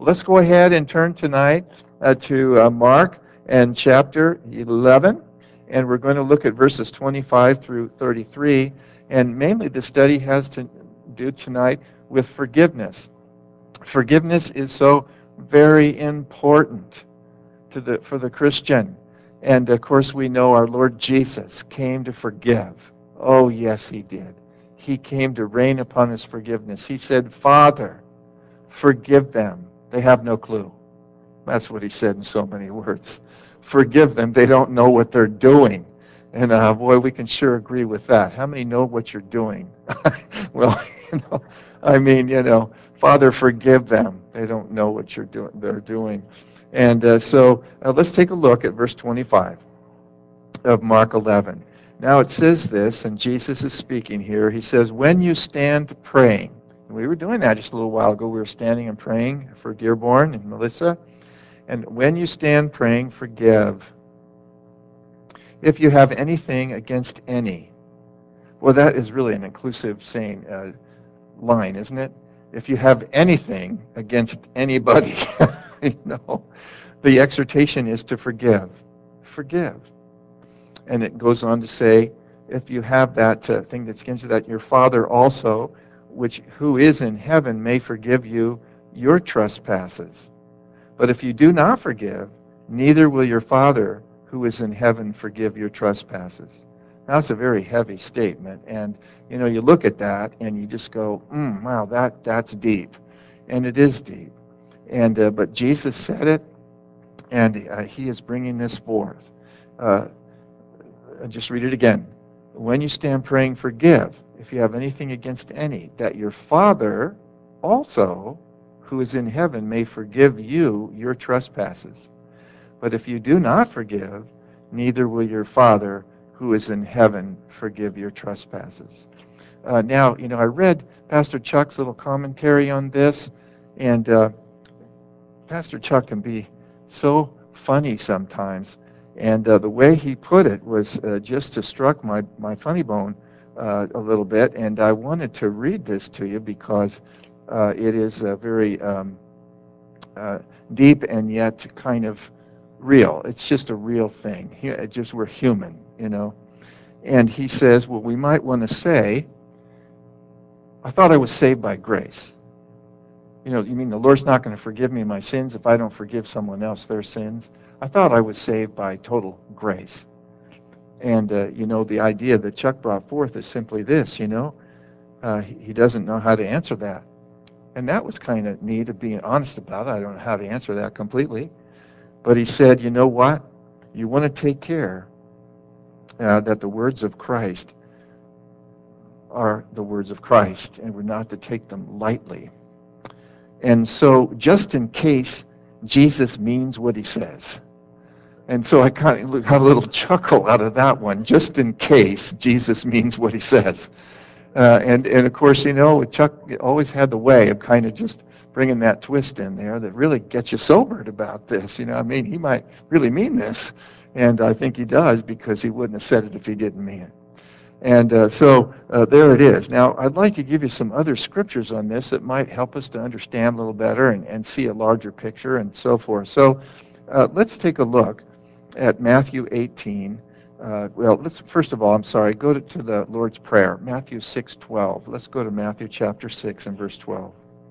Let's go ahead and turn tonight to Mark and chapter 11, and we're going to look at verses 25 through 33. And mainly the study has to do tonight with forgiveness. Forgiveness is so very important for the Christian. And of course, we know our Lord Jesus came to forgive. Oh, yes, he did. He came to rain upon his forgiveness. He said, Father, forgive them. They have no clue. That's what he said in so many words. Forgive them. They don't know what they're doing. And boy, we can sure agree with that. How many know what you're doing? Well, I mean, Father, forgive them. They don't know what they're doing. And so let's take a look at verse 25 of Mark 11. Now it says this, and Jesus is speaking here. He says, when you stand praying, and we were doing that just a little while ago. We were standing and praying for Dearborn and Melissa. And when you stand praying, forgive. If you have anything against any. Well, that is really an inclusive saying line, isn't it? If you have anything against anybody, you know, the exhortation is to forgive. Forgive. And it goes on to say, if you have that thing that's against you, that your Father also, who is in heaven, may forgive you your trespasses. But if you do not forgive, neither will your Father who is in heaven forgive your trespasses. Now, that's a very heavy statement. And, you look at that and you just go, wow, that's deep. And it is deep. But Jesus said it, and he is bringing this forth. Just read it again. When you stand praying, forgive if you have anything against any, that your Father also, who is in heaven, may forgive you your trespasses. But if you do not forgive, neither will your Father, who is in heaven, forgive your trespasses. Now, I read Pastor Chuck's little commentary on this, and Pastor Chuck can be so funny sometimes. And the way he put it was just to struck my funny bone a little bit. And I wanted to read this to you because it is very deep and yet kind of real. It's just a real thing. We're human, And he says, well, we might want to say, I thought I was saved by grace. You mean the Lord's not going to forgive me my sins if I don't forgive someone else their sins? I thought I was saved by total grace. And, the idea that Chuck brought forth is simply this, he doesn't know how to answer that. And that was kind of neat of being honest about it. I don't know how to answer that completely. But he said, you know what? You want to take care that the words of Christ are the words of Christ, and we're not to take them lightly. And so just in case Jesus means what he says. And so I kind of got a little chuckle out of that one, just in case Jesus means what he says. And of course, Chuck always had the way of kind of just bringing that twist in there that really gets you sobered about this. He might really mean this. And I think he does, because he wouldn't have said it if he didn't mean it. And so there it is. Now, I'd like to give you some other scriptures on this that might help us to understand a little better and see a larger picture and so forth. So let's take a look at Matthew 18. Let's first of all, go to the Lord's Prayer, Matthew 6:12. Let's go to Matthew chapter 6 and verse 12.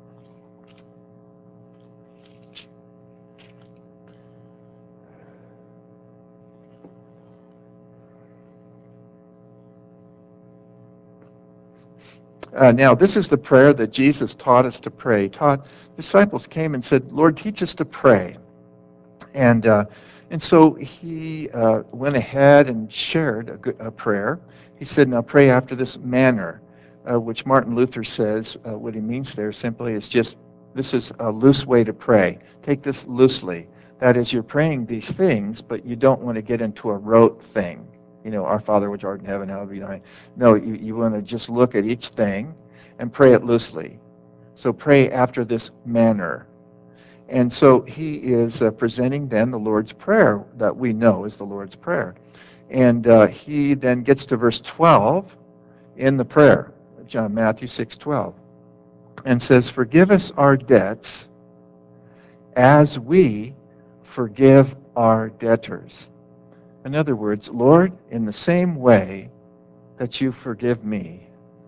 Now, this is the prayer that Jesus taught us to pray. Disciples came and said, Lord, teach us to pray. And so he went ahead and shared a prayer. He said, now pray after this manner, which Martin Luther says what he means there simply is just, this is a loose way to pray. Take this loosely. That is, you're praying these things, but you don't want to get into a rote thing. Our Father which art in heaven, hallowed be thy name. No, you want to just look at each thing and pray it loosely. So pray after this manner. And so he is presenting then the Lord's Prayer that we know is the Lord's Prayer. And he then gets to verse 12 in the prayer, Matthew 6:12, and says, forgive us our debts as we forgive our debtors. In other words, Lord, in the same way that you forgive me,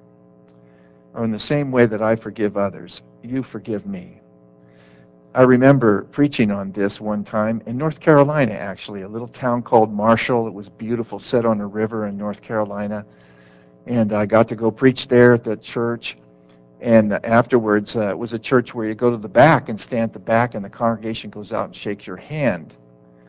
or in the same way that I forgive others, you forgive me. I remember preaching on this one time in North Carolina, actually, a little town called Marshall. It was beautiful, set on a river in North Carolina. And I got to go preach there at the church. And afterwards, it was a church where you go to the back and stand at the back, and the congregation goes out and shakes your hand.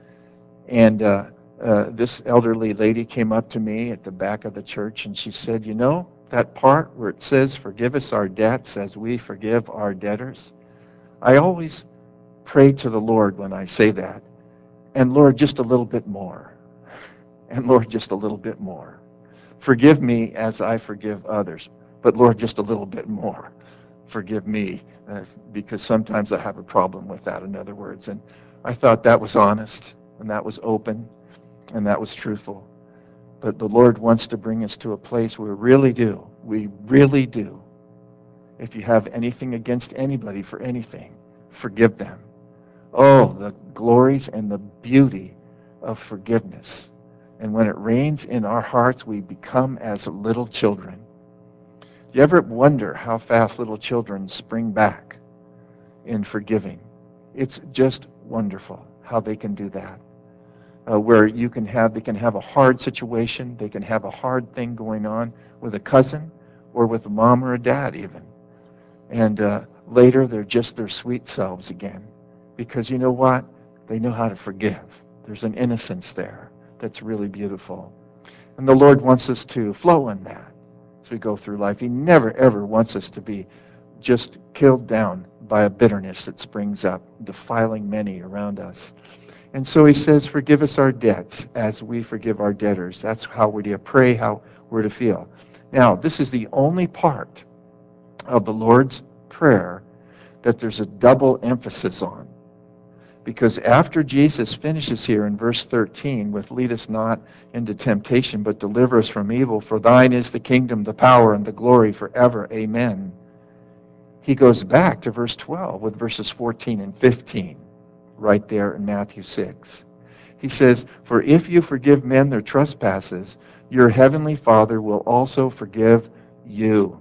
And this elderly lady came up to me at the back of the church, and she said, "You know, that part where it says, 'Forgive us our debts as we forgive our debtors'? I always pray to the Lord when I say that. And Lord, just a little bit more. And Lord, just a little bit more. Forgive me as I forgive others. But Lord, just a little bit more. Forgive me, because sometimes I have a problem with that, in other words." And I thought that was honest, and that was open, and that was truthful. But the Lord wants to bring us to a place where we really do. If you have anything against anybody for anything, forgive them. Oh, the glories and the beauty of forgiveness. And when it reigns in our hearts, we become as little children. You ever wonder how fast little children spring back in forgiving? It's just wonderful how they can do that. Where they can have a hard situation, they can have a hard thing going on with a cousin or with a mom or a dad even. And later, they're just their sweet selves again. Because you know what? They know how to forgive. There's an innocence there that's really beautiful. And the Lord wants us to flow in that as we go through life. He never, ever wants us to be just killed down by a bitterness that springs up, defiling many around us. And so he says, "Forgive us our debts as we forgive our debtors." That's how we're to pray, how we're to feel. Now, this is the only part of the Lord's Prayer that there's a double emphasis on. Because after Jesus finishes here in verse 13 with, "Lead us not into temptation, but deliver us from evil, for thine is the kingdom, the power, and the glory forever. Amen." He goes back to verse 12 with verses 14 and 15, right there in Matthew 6. He says, "For if you forgive men their trespasses, your heavenly Father will also forgive you.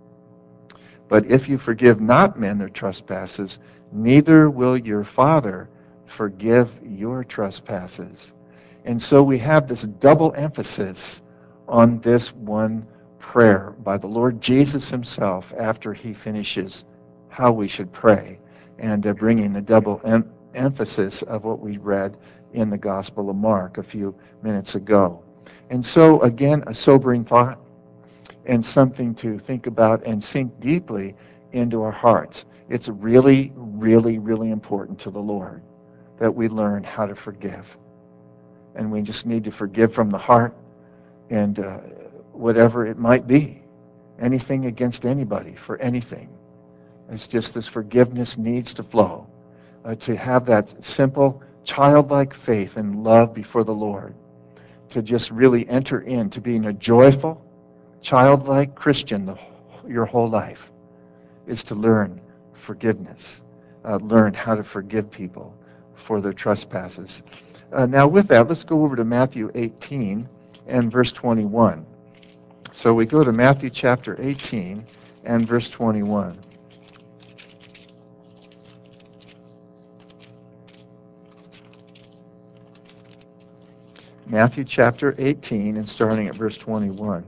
But if you forgive not men their trespasses, neither will your Father forgive your trespasses." And so we have this double emphasis on this one prayer by the Lord Jesus himself after he finishes how we should pray, and bringing the double emphasis of what we read in the Gospel of Mark a few minutes ago. And so, again, a sobering thought and something to think about and sink deeply into our hearts. It's really, really, really important to the Lord that we learn how to forgive. And we just need to forgive from the heart, and whatever it might be, anything against anybody for anything. It's just this forgiveness needs to flow, to have that simple, childlike faith and love before the Lord, to just really enter into being a joyful, childlike Christian your whole life, is to learn forgiveness, learn how to forgive people for their trespasses. Now, with that, let's go over to Matthew 18 and verse 21. So we go to Matthew chapter 18 and verse 21. Matthew chapter 18 and starting at verse 21.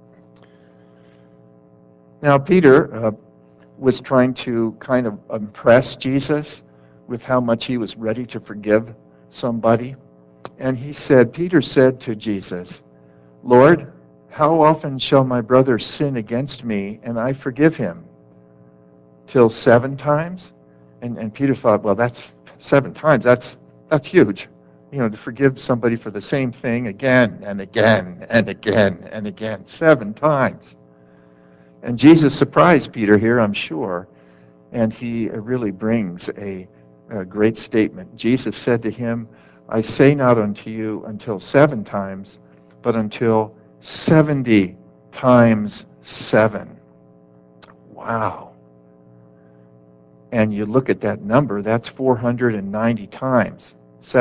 Now, Peter was trying to kind of impress Jesus with how much he was ready to forgive somebody. And Peter said to Jesus, "Lord, how often shall my brother sin against me and I forgive him? Till 7 times?" And Peter thought, well, that's 7 times. That's huge. To forgive somebody for the same thing again and again and again and again, 7 times. And Jesus surprised Peter here, I'm sure, and he really brings a great statement. Jesus said to him, "I say not unto you until 7 times, but until 70 times 7." Wow. And you look at that number, that's 490 times.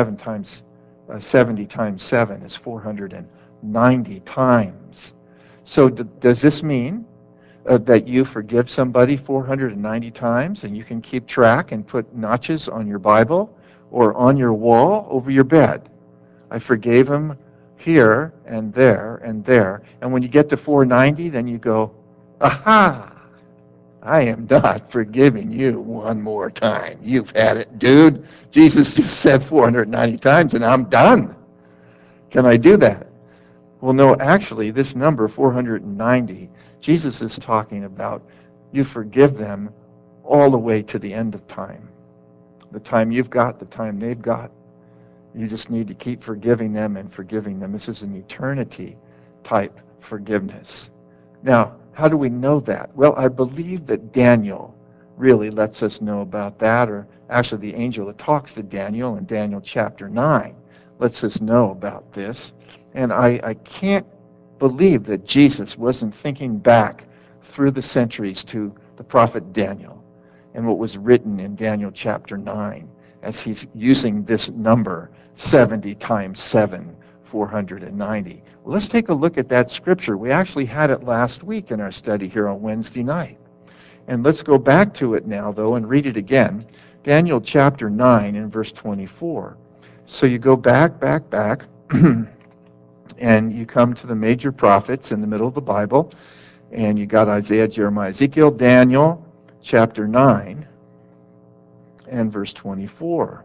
70 times 7 is 490 times. So does this mean that you forgive somebody 490 times and you can keep track and put notches on your Bible or on your wall over your bed? I forgave him here and there and there. And when you get to 490, then you go, aha, I am not forgiving you one more time. You've had it, dude. Jesus just said 490 times and I'm done. Can I do that? Well, no, actually, this number, 490, Jesus is talking about you forgive them all the way to the end of time. The time you've got, the time they've got. You just need to keep forgiving them and forgiving them. This is an eternity type forgiveness. Now, how do we know that? Well, I believe that Daniel really lets us know about that, or actually the angel that talks to Daniel in Daniel chapter 9 lets us know about this. And I can't believe that Jesus wasn't thinking back through the centuries to the prophet Daniel and what was written in Daniel chapter 9 as he's using this number 70 times 7, 490. Well, let's take a look at that scripture. We actually had it last week in our study here on Wednesday night. And let's go back to it now, though, and read it again. Daniel chapter 9 and verse 24. So you go back, and you come to the major prophets in the middle of the Bible, and you got Isaiah, Jeremiah, Ezekiel, Daniel, chapter 9, and verse 24.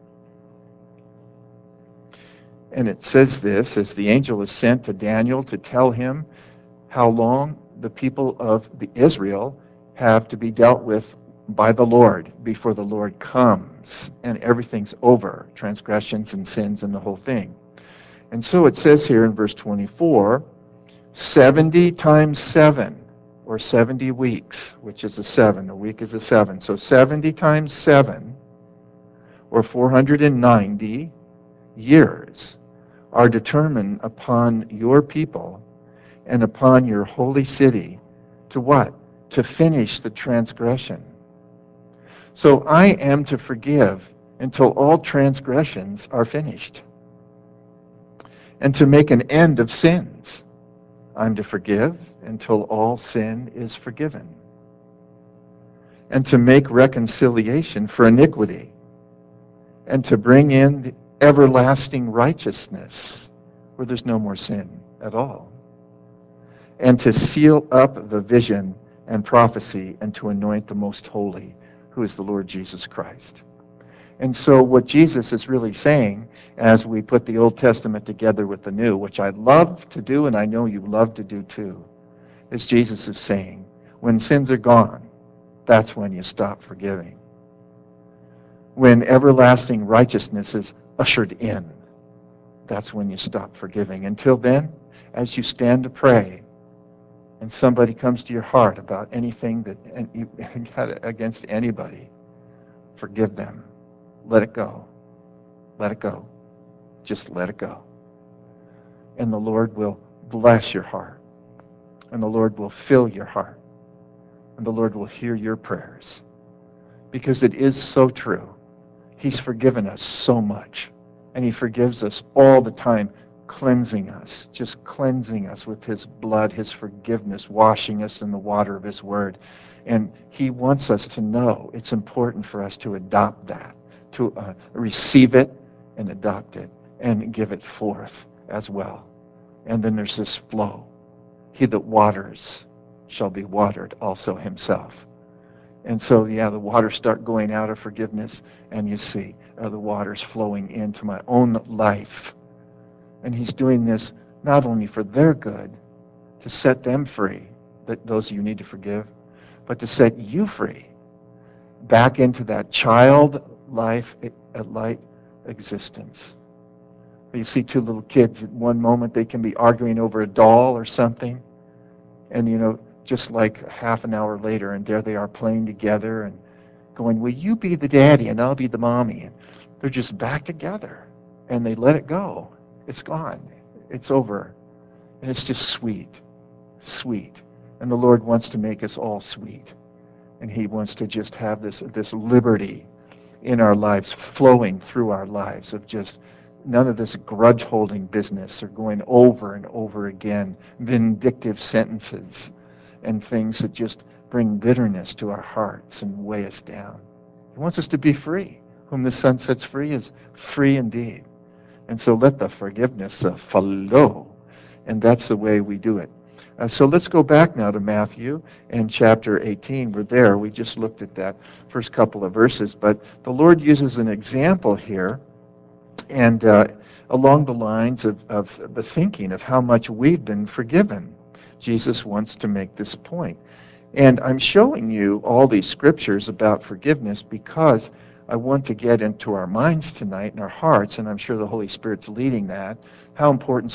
And it says this, as the angel is sent to Daniel to tell him how long the people of Israel have to be dealt with by the Lord before the Lord comes and everything's over, transgressions and sins and the whole thing. And so it says here in verse 24, 70 times 7, or 70 weeks, which is a 7. A week is a 7. So 70 times 7, or 490 years, are determined upon your people and upon your holy city to what? To finish the transgression. So I am to forgive until all transgressions are finished, and to make an end of sins. I'm to forgive until all sin is forgiven, and to make reconciliation for iniquity, and to bring in the everlasting righteousness where there's no more sin at all, and to seal up the vision and prophecy, and to anoint the most holy, who is the Lord Jesus Christ. And so what Jesus is really saying, as we put the Old Testament together with the New, which I love to do and I know you love to do too, is Jesus is saying, when sins are gone, that's when you stop forgiving. When everlasting righteousness is ushered in, that's when you stop forgiving. Until then, as you stand to pray, and somebody comes to your heart about anything that you got against anybody, forgive them. Let it go. Let it go. Just let it go. And the Lord will bless your heart. And the Lord will fill your heart. And the Lord will hear your prayers. Because it is so true. He's forgiven us so much. And he forgives us all the time, cleansing us, just cleansing us with his blood, his forgiveness, washing us in the water of his word. And he wants us to know it's important for us to adopt that, to receive it and adopt it and give it forth as well. And then there's this flow. He that waters shall be watered also himself. And so, the waters start going out of forgiveness, and you see the waters flowing into my own life. And he's doing this not only for their good, to set them free, that those you need to forgive, but to set you free back into that child life, light existence. You see two little kids at one moment, they can be arguing over a doll or something, and just like half an hour later, and there they are playing together and going, will you be the daddy and I'll be the mommy? And they're just back together, and they let it go. It's gone. It's over. And it's just sweet, sweet. And the Lord wants to make us all sweet And he wants to just have this liberty in our lives, flowing through our lives, of just none of this grudge holding business or going over and over again, vindictive sentences and things that just bring bitterness to our hearts and weigh us down. He wants us to be free. Whom the Son sets free is free indeed. And so let the forgiveness flow. And that's the way we do it. So let's go back now to Matthew and chapter 18. We're there. We just looked at that first couple of verses. But the Lord uses an example here, and along the lines of the thinking of how much we've been forgiven. Jesus wants to make this point. And I'm showing you all these scriptures about forgiveness because I want to get into our minds tonight and our hearts, and I'm sure the Holy Spirit's leading that, how important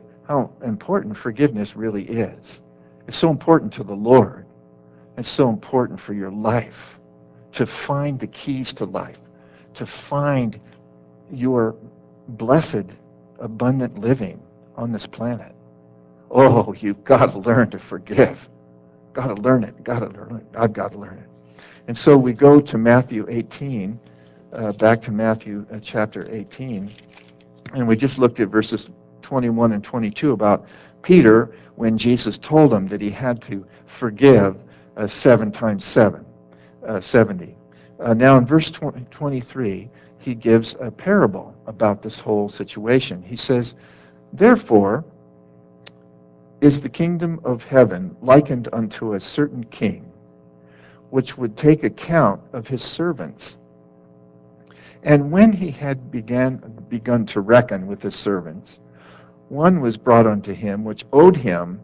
forgiveness really is. It's so important to the Lord. It's so important for your life, to find the keys to life, to find your blessed, abundant living on this planet. Oh, you've got to learn to forgive. Got to learn it. Got to learn it. I've got to learn it. And so we go to Matthew 18, back to Matthew chapter 18, and we just looked at verses 21 and 22 about Peter when Jesus told him that he had to forgive 7 times 7, 70. Now in verse 23, he gives a parable about this whole situation. He says, "Therefore is the kingdom of heaven likened unto a certain king, which would take account of his servants. And when he had begun to reckon with his servants, one was brought unto him which owed him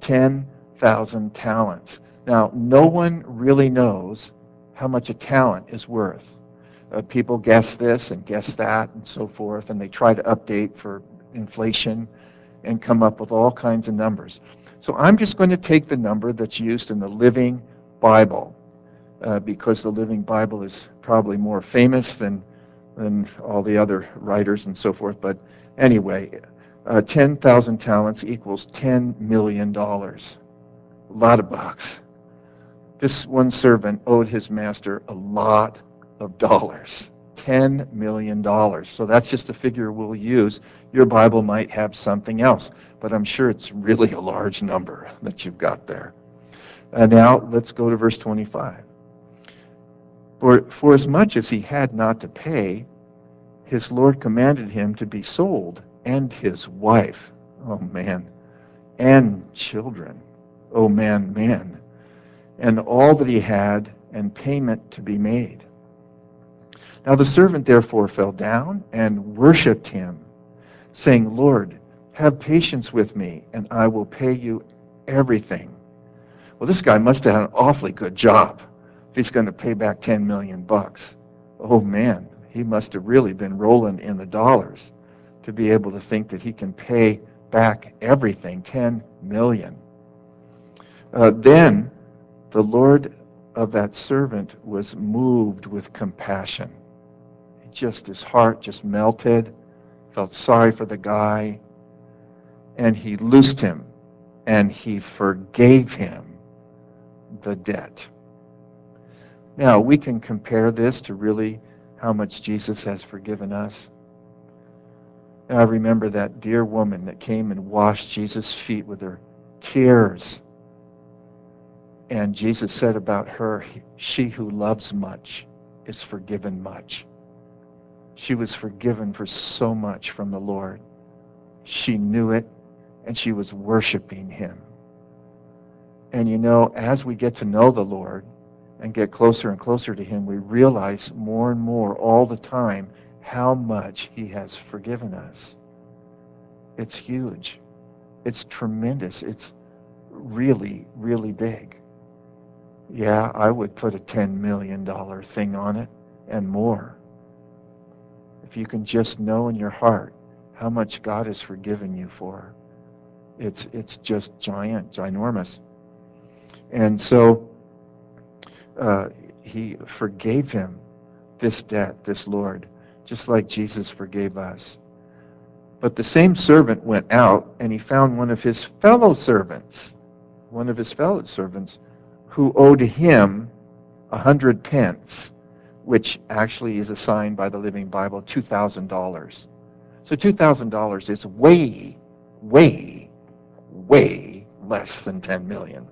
10,000 talents." Now, no one really knows how much a talent is worth. People guess this and guess that and so forth, and they try to update for inflation and come up with all kinds of numbers. So I'm just going to take the number that's used in the Living Bible, because the Living Bible is probably more famous than all the other writers and so forth. But anyway, 10,000 talents equals $10 million. A lot of bucks. This one servant owed his master a lot of dollars. $10 million. So that's just a figure we'll use. Your Bible might have something else, but I'm sure it's really a large number that you've got there. Now let's go to verse 25. For as much as he had not to pay, his Lord commanded him to be sold, and his wife, oh man, and children, oh man, and all that he had, and payment to be made. Now the servant therefore fell down and worshipped him, saying, Lord, have patience with me, and I will pay you everything. Well, this guy must have had an awfully good job if he's going to pay back 10 million bucks. Oh man, he must have really been rolling in the dollars to be able to think that he can pay back everything, 10 million. Then the Lord of that servant was moved with compassion. Just his heart just melted, felt sorry for the guy, and he loosed him and he forgave him the debt. Now, we can compare this to really how much Jesus has forgiven us. And I remember that dear woman that came and washed Jesus' feet with her tears. And Jesus said about her, she who loves much is forgiven much. She was forgiven for so much from the Lord. She knew it, and she was worshiping him. And you know, as we get to know the Lord and get closer and closer to him, we realize more and more all the time how much he has forgiven us. It's huge. It's tremendous. It's really, really big. Yeah, I would put a $10 million thing on it and more. If you can just know in your heart how much God has forgiven you for, it's just ginormous. And so he forgave him this debt, this Lord, just like Jesus forgave us. But the same servant went out, and he found one of his fellow servants who owed him 100 pence, which actually is assigned by the Living Bible $2,000. So $2,000 is way, way, way less than 10 million.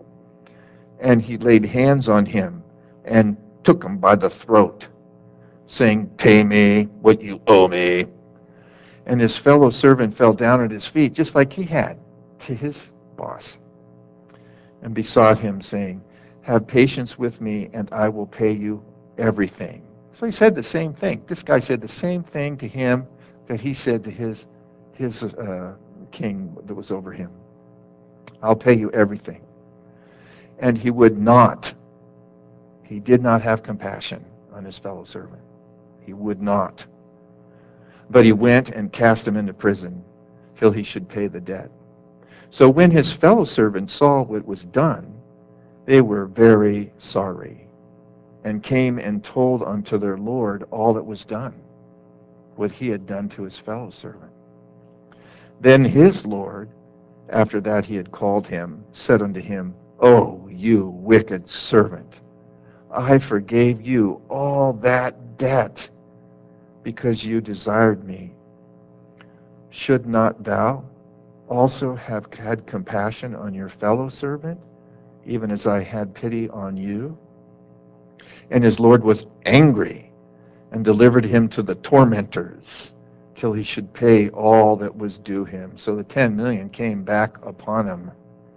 And he laid hands on him and took him by the throat, saying, "Pay me what you owe me." And his fellow servant fell down at his feet, just like he had to his boss, and besought him, saying, "Have patience with me, and I will pay you everything." So he said the same thing. This guy said the same thing to him that he said to his king that was over him. "I'll pay you everything." And he would not. He did not have compassion on his fellow servant. He would not. But he went and cast him into prison till he should pay the debt. So when his fellow servants saw what was done, they were very sorry, and came and told unto their Lord all that was done, what he had done to his fellow servant. Then his Lord, after that he had called him, said unto him, "O you wicked servant, I forgave you all that debt, because you desired me. Should not thou also have had compassion on your fellow servant, even as I had pity on you?" And his Lord was angry, and delivered him to the tormentors, till he should pay all that was due him. So the 10 million came back upon him.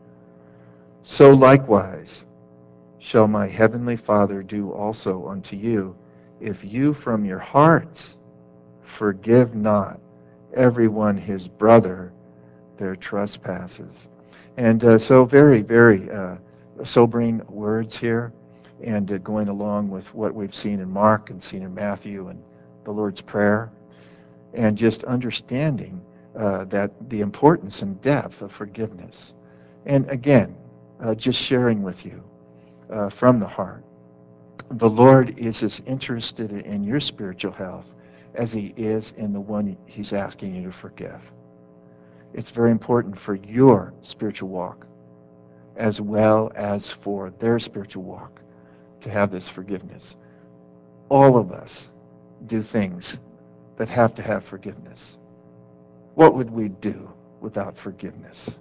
So likewise shall my heavenly Father do also unto you, if you from your hearts forgive not everyone his brother their trespasses. And so very, very sobering words here, and going along with what we've seen in Mark and seen in Matthew and the Lord's Prayer, and just understanding that the importance and depth of forgiveness. And again, just sharing with you from the heart, the Lord is as interested in your spiritual health as he is in the one he's asking you to forgive. It's very important for your spiritual walk as well as for their spiritual walk to have this forgiveness. All of us do things that have to have forgiveness. What would we do without forgiveness?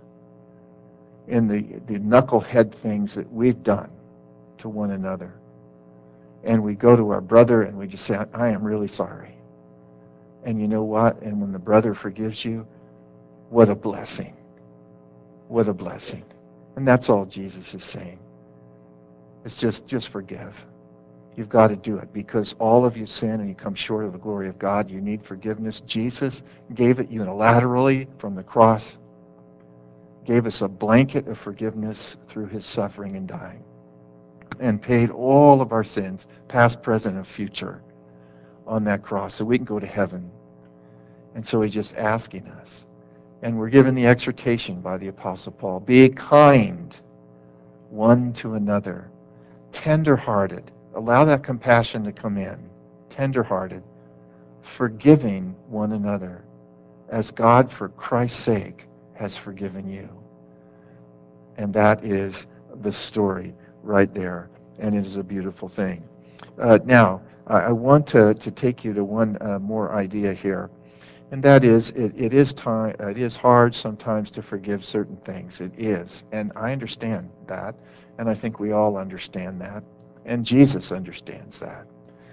In the knucklehead things that we've done to one another. And we go to our brother and we just say, "I am really sorry." And you know what? And when the brother forgives you, what a blessing. What a blessing. And that's all Jesus is saying. It's just forgive. You've got to do it because all of you sin and you come short of the glory of God. You need forgiveness. Jesus gave it unilaterally from the cross, gave us a blanket of forgiveness through his suffering and dying, and paid all of our sins, past, present, and future, on that cross so we can go to heaven. And so he's just asking us. And we're given the exhortation by the Apostle Paul, be kind one to another, tender-hearted. Allow that compassion to come in. Tender-hearted, forgiving one another, as God, for Christ's sake, has forgiven you. And that is the story right there. And it is a beautiful thing. Now, I want to take you to one more idea here. And that is, it is hard sometimes to forgive certain things. It is. And I understand that. And I think we all understand that. And Jesus understands that.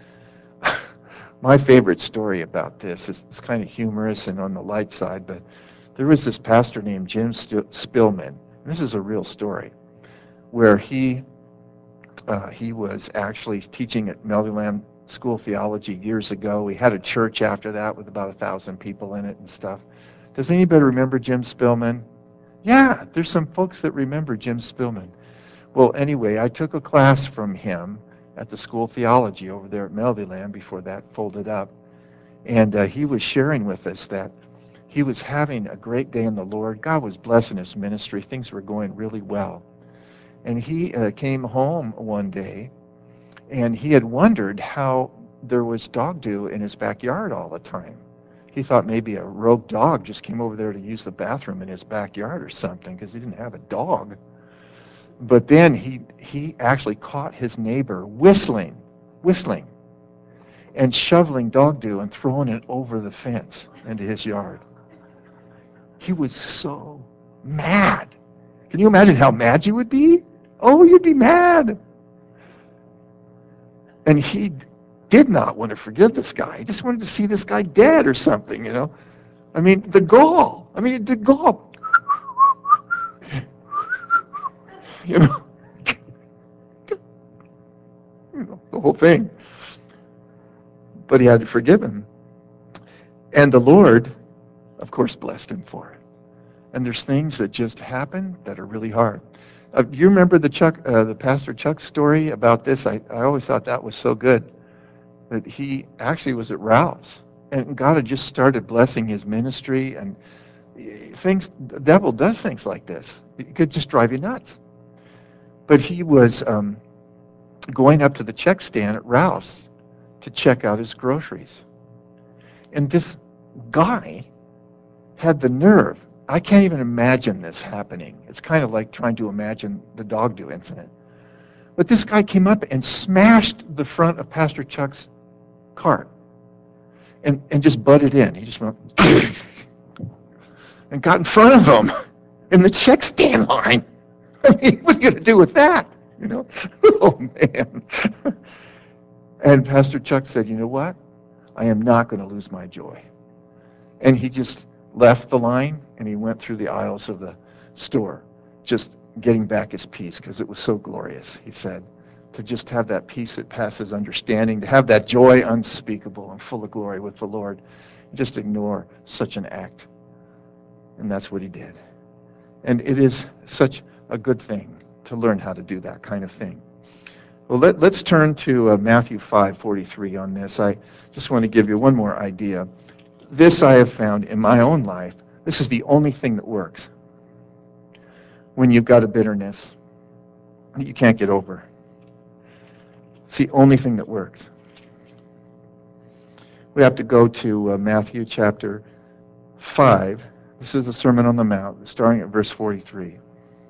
My favorite story about this is it's kind of humorous and on the light side, but there was this pastor named Jim Spillman. And this is a real story where he was actually teaching at Meadowland School of Theology years ago. We had a church after that with about 1,000 people in it and stuff. Does anybody remember Jim Spillman? Yeah, there's some folks that remember Jim Spillman. Well, anyway, I took a class from him at the School of Theology over there at Meadowland before that folded up. And he was sharing with us that he was having a great day in the Lord. God was blessing his ministry. Things were going really well. And he came home one day, and he had wondered how there was dog dew in his backyard all the time. He thought maybe a rogue dog just came over there to use the bathroom in his backyard or something, because he didn't have a dog. But then he actually caught his neighbor whistling, and shoveling dog dew and throwing it over the fence into his yard. He was so mad. Can you imagine how mad you would be? Oh, you'd be mad. And he did not want to forgive this guy. He just wanted to see this guy dead or something, you know. I mean, the gall. I mean, the gall. You know, the whole thing. But he had to forgive him. And the Lord, of course, blessed him for it. And there's things that just happen that are really hard. Do you remember the Pastor Chuck story about this? I always thought that was so good. That he actually was at Ralph's, and God had just started blessing his ministry, and the devil does things like this. It could just drive you nuts. But he was going up to the check stand at Ralph's to check out his groceries. And this guy had the nerve. I can't even imagine this happening. It's kind of like trying to imagine the dog do incident. But this guy came up and smashed the front of Pastor Chuck's cart and just butted in. He just went and got in front of him in the check stand line. I mean, what are you going to do with that? You know? Oh, man. And Pastor Chuck said, you know what? I am not going to lose my joy. And he just left the line and he went through the aisles of the store, just getting back his peace because it was so glorious, he said, to just have that peace that passes understanding, to have that joy unspeakable and full of glory with the Lord. Just ignore such an act. And that's what he did. And it is such a good thing to learn how to do that kind of thing. Well, let's turn to Matthew 5:43 on this. I just want to give you one more idea. This I have found in my own life. This is the only thing that works when you've got a bitterness that you can't get over. It's the only thing that works. We have to go to Matthew chapter 5. This is the Sermon on the Mount, starting at verse 43.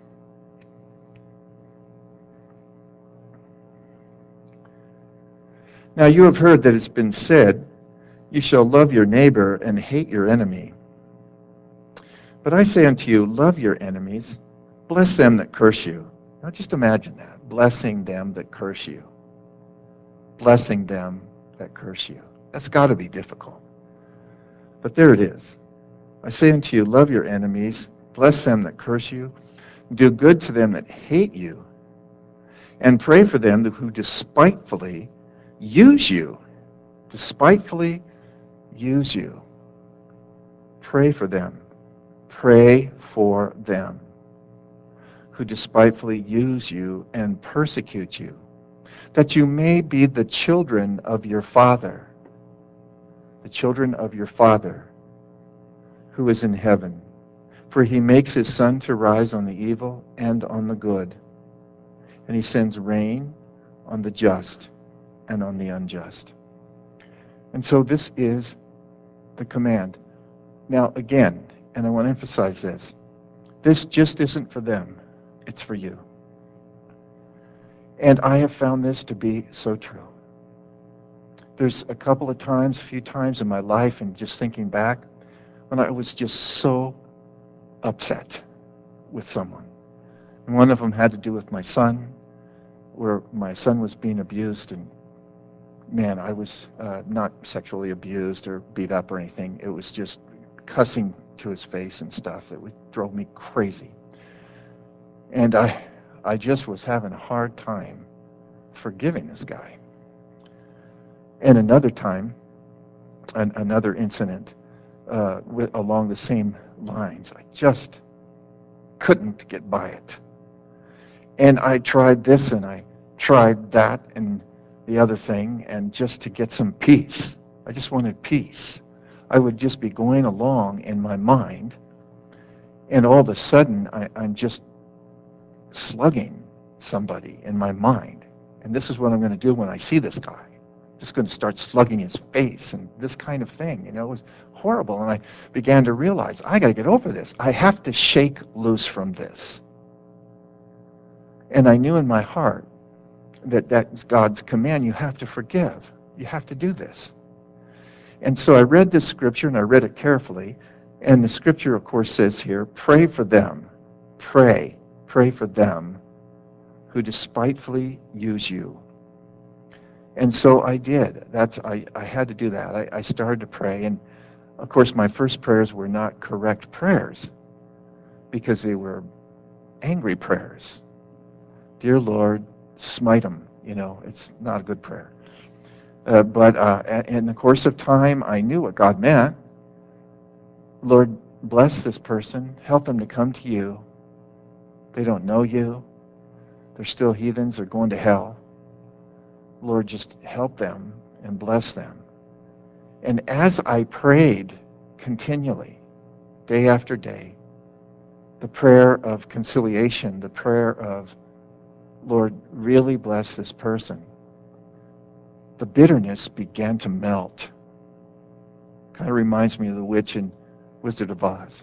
Now you have heard that it's been said, you shall love your neighbor and hate your enemy. But I say unto you, love your enemies, bless them that curse you. Now just imagine that, blessing them that curse you. Blessing them that curse you. That's got to be difficult. But there it is. I say unto you, love your enemies, bless them that curse you, do good to them that hate you, and pray for them who despitefully use you. Despitefully use you. Pray for them. Pray for them who despitefully use you and persecute you, that you may be the children of your Father, the children of your Father who is in heaven. For he makes his sun to rise on the evil and on the good, and he sends rain on the just and on the unjust. And so this is the command. Now, again, and I want to emphasize this just isn't for them, it's for you. And I have found this to be so true. There's a few times in my life, and just thinking back, when I was just so upset with someone. And one of them had to do with my son, where my son was being abused, and man, I was not sexually abused or beat up or anything. It was just cussing to his face and stuff. It drove me crazy. And I just was having a hard time forgiving this guy. And another time, another incident along the same lines, I just couldn't get by it. And I tried this and I tried that and the other thing, and just to get some peace. I just wanted peace. I would just be going along in my mind, and all of a sudden I'm just slugging somebody in my mind. And this is what I'm going to do when I see this guy. I'm just going to start slugging his face and this kind of thing. You know, it was horrible. And I began to realize, I got to get over this. I have to shake loose from this. And I knew in my heart that that's God's command. You have to forgive. You have to do this. And so I read this scripture, and I read it carefully. And the scripture, of course, says here, pray for them. Pray for them who despitefully use you. And so I did. I had to do that. I started to pray. And of course, my first prayers were not correct prayers because they were angry prayers. Dear Lord, smite them. It's not a good prayer. But in the course of time, I knew what God meant. Lord, bless this person. Help them to come to you. They don't know you. They're still heathens. They're going to hell. Lord, just help them and bless them. And as I prayed continually, day after day, the prayer of conciliation, the prayer of, Lord, really bless this person, the bitterness began to melt. Kind of reminds me of the witch in Wizard of Oz.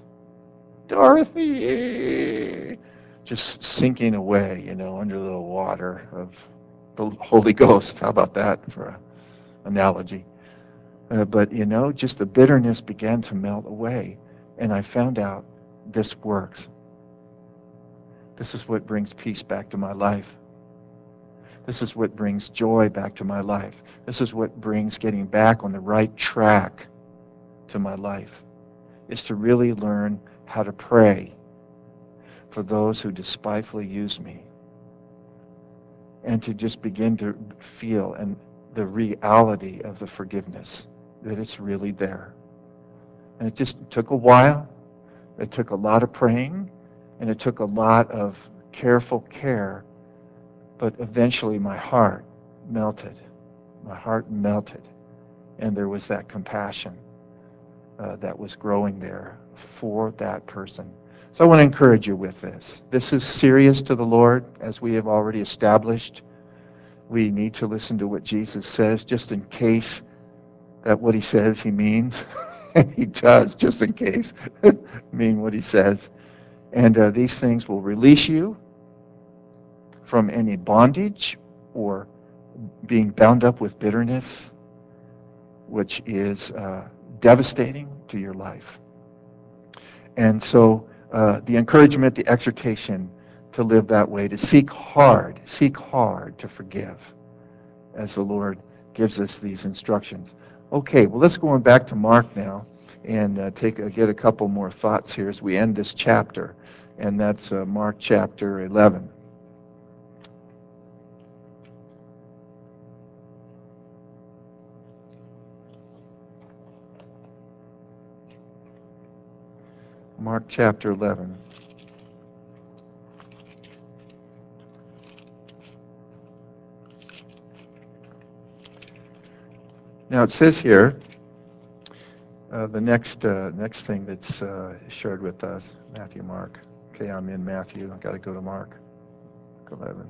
Dorothy! Just sinking away, under the water of the Holy Ghost. How about that for an analogy? But, just the bitterness began to melt away. And I found out this works. This is what brings peace back to my life. This is what brings joy back to my life. This is what brings getting back on the right track to my life, is to really learn how to pray for those who despitefully use me, and to just begin to feel and the reality of the forgiveness, that it's really there. And it just took a while. It took a lot of praying, and it took a lot of careful care, but eventually my heart melted. My heart melted, and there was that compassion that was growing there for that person. So I want to encourage you with this. This is serious to the Lord, as we have already established. We need to listen to what Jesus says, just in case that what he says he means. And he does, just in case, mean what he says. And these things will release you from any bondage or being bound up with bitterness, which is devastating to your life. And so the encouragement, the exhortation to live that way, to seek hard to forgive as the Lord gives us these instructions. Okay, well, let's go on back to Mark now and get a couple more thoughts here as we end this chapter, and that's Mark chapter 11. Mark chapter 11. Now it says here, the next thing that's shared with us, Matthew, Mark. Okay, I'm in Matthew. I've got to go to Mark 11.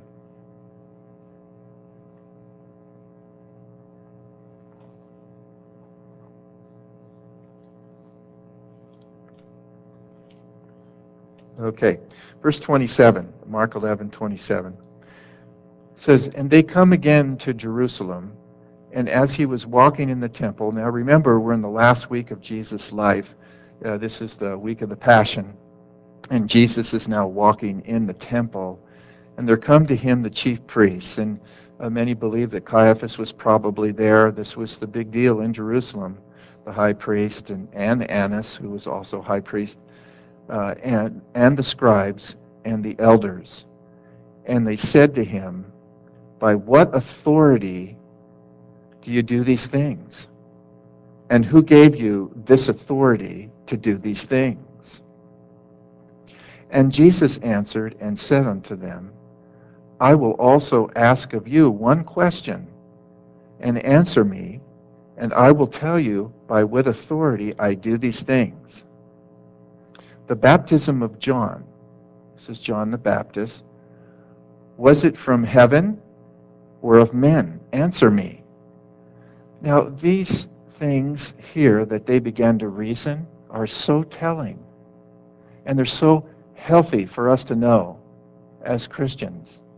Okay, verse 27, Mark 11:27 says, "And they come again to Jerusalem, and as he was walking in the temple," now remember, we're in the last week of Jesus' life. This is the week of the Passion, and Jesus is now walking in the temple, and there come to him the chief priests, and many believe that Caiaphas was probably there. This was the big deal in Jerusalem, the high priest, and Annas, who was also high priest, and the scribes and the elders. And they said to him, "By what authority do you do these things? And who gave you this authority to do these things?" And Jesus answered and said unto them, "I will also ask of you one question, and answer me, and I will tell you by what authority I do these things. The baptism of John," this is John the Baptist, "was it from heaven or of men? Answer me." Now, these things here that they began to reason are so telling, and they're so healthy for us to know as Christians.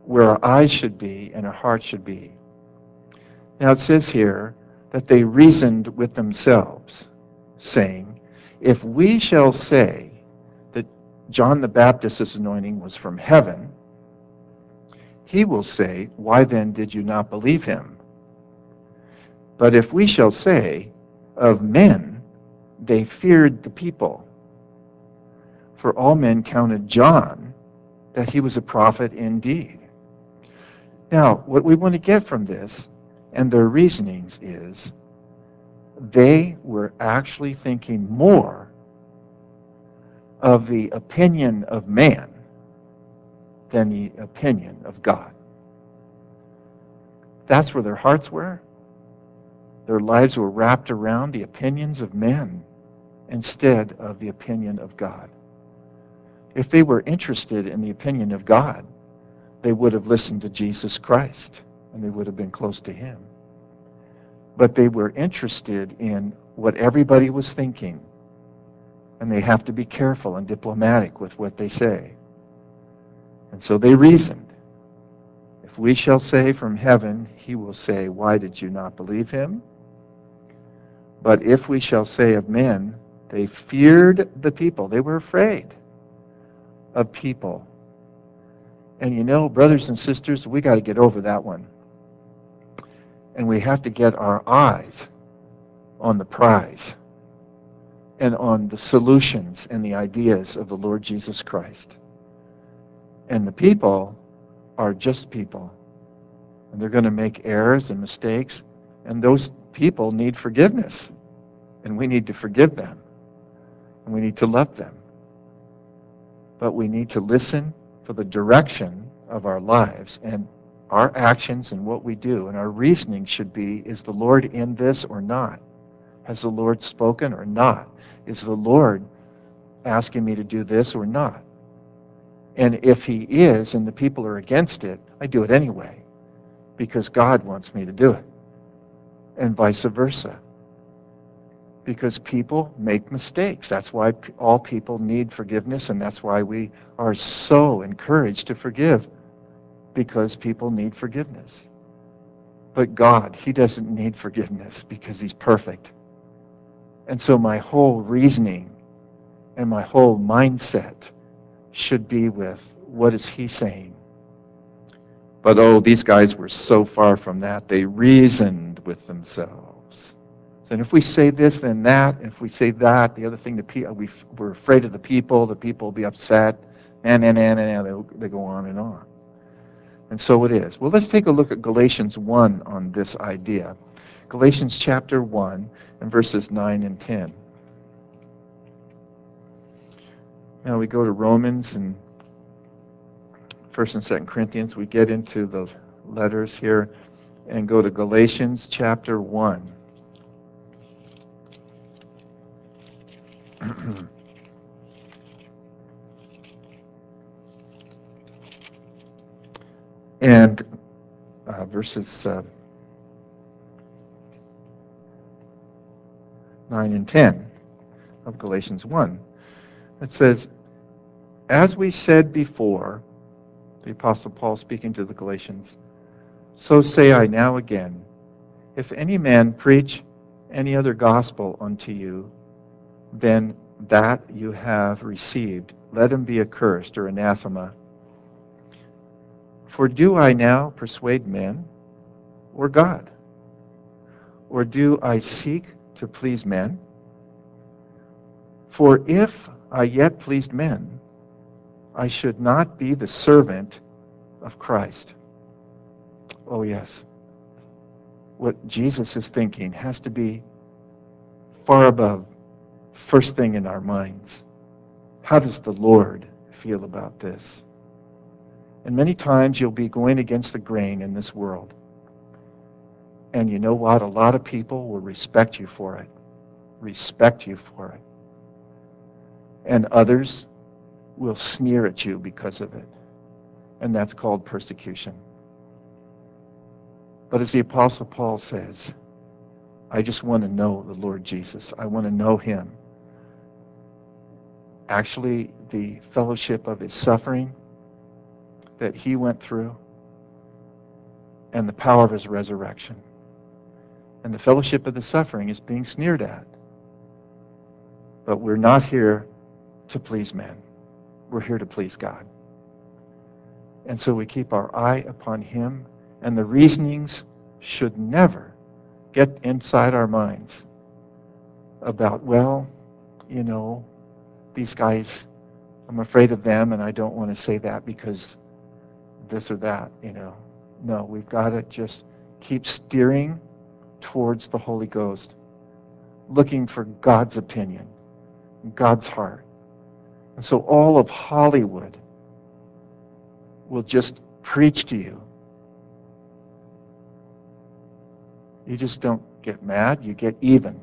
where our eyes should be and our hearts should be. Now it says here that they reasoned with themselves, saying, if we shall say that John the Baptist's anointing was from heaven, he will say, why then did you not believe him? But if we shall say, of men, they feared the people, for all men counted John that he was a prophet indeed. Now, what we want to get from this and their reasonings is they were actually thinking more of the opinion of man than the opinion of God. That's where their hearts were. Their lives were wrapped around the opinions of men instead of the opinion of God. If they were interested in the opinion of God, they would have listened to Jesus Christ and they would have been close to him. But they were interested in what everybody was thinking, and they have to be careful and diplomatic with what they say. And so they reasoned. If we shall say from heaven, he will say, why did you not believe him? But if we shall say of men, they feared the people. They were afraid of people. And you know, brothers and sisters, we got to get over that one. And we have to get our eyes on the prize and on the solutions and the ideas of the Lord Jesus Christ. And the people are just people. And they're going to make errors and mistakes. And those people need forgiveness. And we need to forgive them. And we need to love them. But we need to listen for the direction of our lives and our actions and what we do. And our reasoning should be, is the Lord in this or not? Has the Lord spoken or not? Is the Lord asking me to do this or not? And if he is and the people are against it, I do it anyway because God wants me to do it. And vice versa. Because people make mistakes. That's why all people need forgiveness, and that's why we are so encouraged to forgive, because people need forgiveness. But God, he doesn't need forgiveness because he's perfect. And so my whole reasoning and my whole mindset should be with, what is he saying? But oh, these guys were so far from that. They reasoned with themselves. And if we say this, then that. And if we say that, the other thing, we're afraid of the people will be upset. And they go on and on. And so it is. Well, let's take a look at Galatians 1 on this idea. Galatians chapter 1 and verses 9 and 10. Now we go to Romans and 1st and 2nd Corinthians. We get into the letters here and go to Galatians chapter 1. And verses 9 and 10 of Galatians 1. It says, as we said before, the Apostle Paul speaking to the Galatians, so say I now again, if any man preach any other gospel unto you than that you have received, let him be accursed or anathema. For do I now persuade men or God? Or do I seek to please men? For if I yet pleased men, I should not be the servant of Christ. Oh yes. What Jesus is thinking has to be far above first thing in our minds. How does the Lord feel about this? And many times you'll be going against the grain in this world. And you know what? A lot of people will respect you for it. Respect you for it. And others will sneer at you because of it. And that's called persecution. But as the Apostle Paul says, I just want to know the Lord Jesus. I want to know him. Actually, the fellowship of his suffering that he went through, and the power of his resurrection. And the fellowship of the suffering is being sneered at. But we're not here to please men. We're here to please God. And so we keep our eye upon him, and the reasonings should never get inside our minds about, well, these guys, I'm afraid of them, and I don't want to say that because this or that, No, we've got to just keep steering towards the Holy Ghost, looking for God's opinion, God's heart. And so all of Hollywood will just preach to you. You just don't get mad, you get even.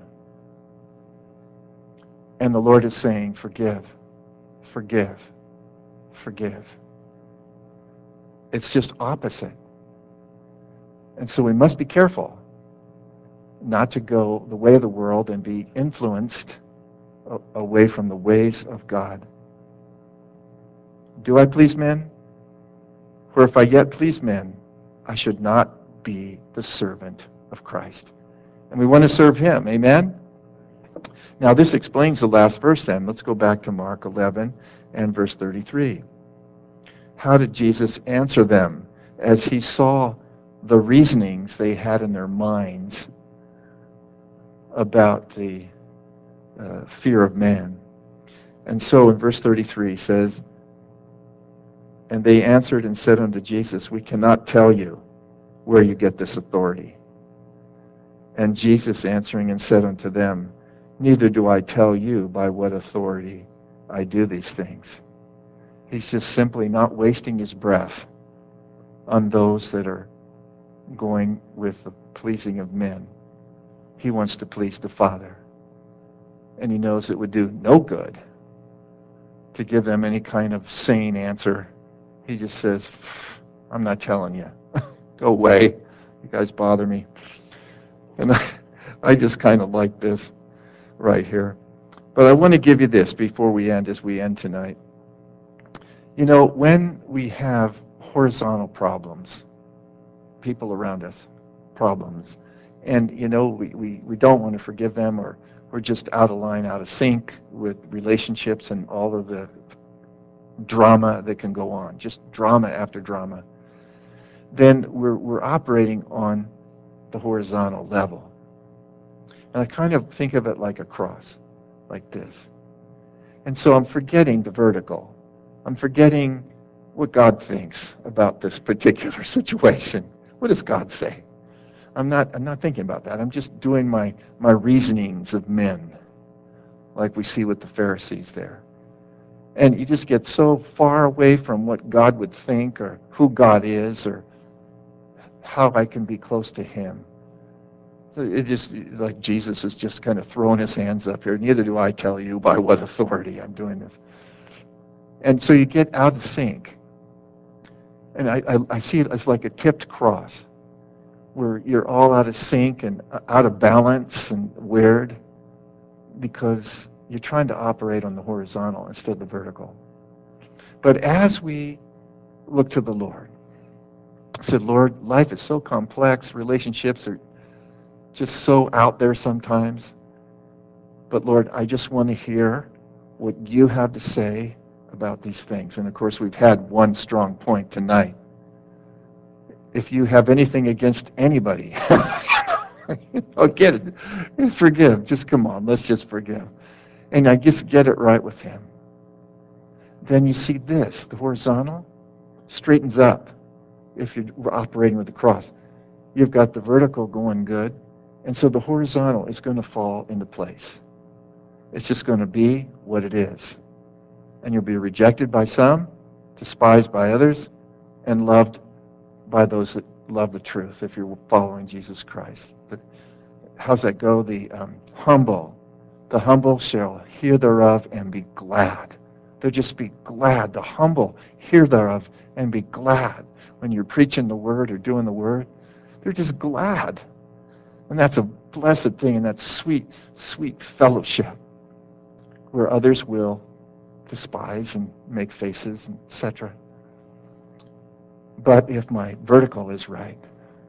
And the Lord is saying, forgive, forgive, forgive. It's just opposite. And so we must be careful not to go the way of the world and be influenced away from the ways of God. Do I please men? For if I yet please men, I should not be the servant of Christ. And we want to serve him. Amen? Now this explains the last verse then. Let's go back to Mark 11 and verse 33. How did Jesus answer them as he saw the reasonings they had in their minds about the fear of man? And so in verse 33 says, and they answered and said unto Jesus, we cannot tell you where you get this authority. And Jesus answering and said unto them, neither do I tell you by what authority I do these things. He's just simply not wasting his breath on those that are going with the pleasing of men. He wants to please the Father. And he knows it would do no good to give them any kind of sane answer. He just says, I'm not telling you. Go away. You guys bother me. And I just kind of like this right here. But I want to give you this before we end, as we end tonight. When we have horizontal problems, people around us, problems, and, we don't want to forgive them, or we're just out of line, out of sync with relationships and all of the drama that can go on, just drama after drama, then we're operating on the horizontal level. And I kind of think of it like a cross, like this. And so I'm forgetting the vertical. I'm forgetting what God thinks about this particular situation. What does God say? I'm not thinking about that. I'm just doing my reasonings of men, like we see with the Pharisees there. And you just get so far away from what God would think, or who God is, or how I can be close to him. It just, like Jesus is just kind of throwing his hands up here. Neither do I tell you by what authority I'm doing this. And so you get out of sync. And I see it as like a tipped cross, where you're all out of sync and out of balance and weird, because you're trying to operate on the horizontal instead of the vertical. But as we look to the Lord, I said, Lord, life is so complex. Relationships are just so out there sometimes. But Lord, I just want to hear what you have to say about these things. And of course, we've had one strong point tonight. If you have anything against anybody, get it. Forgive. Just come on, let's just forgive. And I just get it right with him. Then you see this, the horizontal straightens up if you're operating with the cross. You've got the vertical going good, and so the horizontal is going to fall into place. It's just going to be what it is. And you'll be rejected by some, despised by others, and loved by those that love the truth if you're following Jesus Christ. But how's that go? The humble shall hear thereof and be glad. They'll just be glad. The humble hear thereof and be glad. When you're preaching the word or doing the word, they're just glad. And that's a blessed thing, and that's sweet, sweet fellowship, where others will despise and make faces, etc. But if my vertical is right,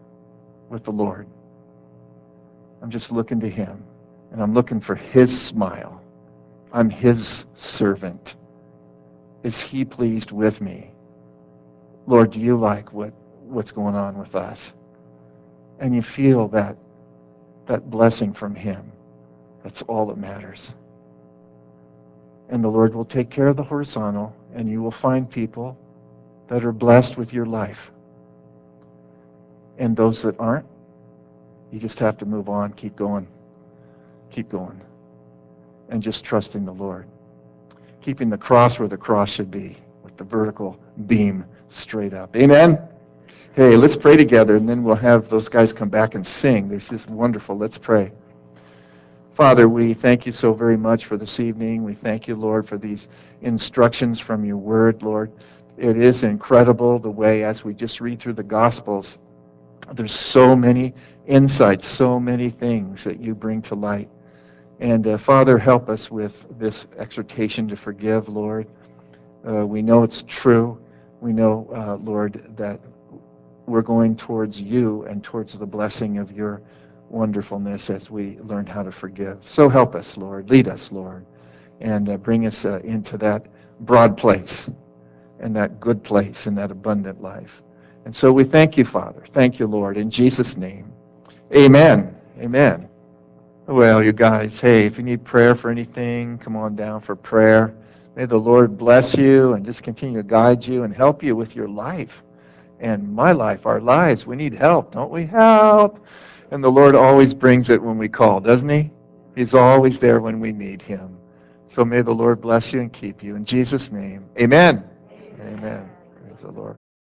with the Lord. I'm just looking to him, and I'm looking for his smile. I'm his servant. Is he pleased with me? Lord, do you like what's going on with us? And you feel that blessing from him. That's all that matters. And the Lord will take care of the horizontal, and you will find people that are blessed with your life. And those that aren't, you just have to move on, keep going, and just trusting the Lord. Keeping the cross where the cross should be, with the vertical beam straight up. Amen? Hey, let's pray together, and then we'll have those guys come back and sing. This is wonderful. Let's pray. Father, we thank you so very much for this evening. We thank you, Lord, for these instructions from your word, Lord. It is incredible the way, as we just read through the Gospels, there's so many insights, so many things that you bring to light. And Father, help us with this exhortation to forgive, Lord. We know it's true. We know, Lord, that we're going towards you and towards the blessing of your wonderfulness as we learn how to forgive. So help us, Lord. Lead us, Lord, and bring us into that broad place and that good place and that abundant life. And so we thank you, Father. Thank you, Lord, in Jesus' name. Amen. Amen. Well, you guys, hey, if you need prayer for anything, come on down for prayer. May the Lord bless you and just continue to guide you and help you with your life and my life, our lives. We need help, don't we? Help. And the Lord always brings it when we call, doesn't he? He's always there when we need him. So may the Lord bless you and keep you. In Jesus' name, amen. Amen. Praise the Lord.